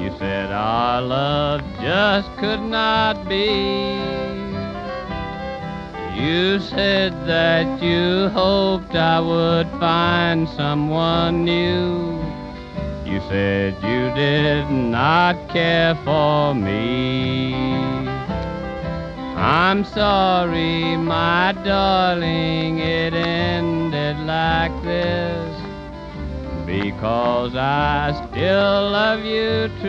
You said our love just could not be. You said that you hoped I would find someone new. You said you did not care for me. I'm sorry, my darling, it ended like this, because I still love you too.